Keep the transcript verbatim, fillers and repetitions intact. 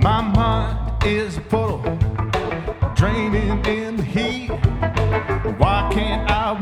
My mind is a puddle, draining in the heat. Why can't I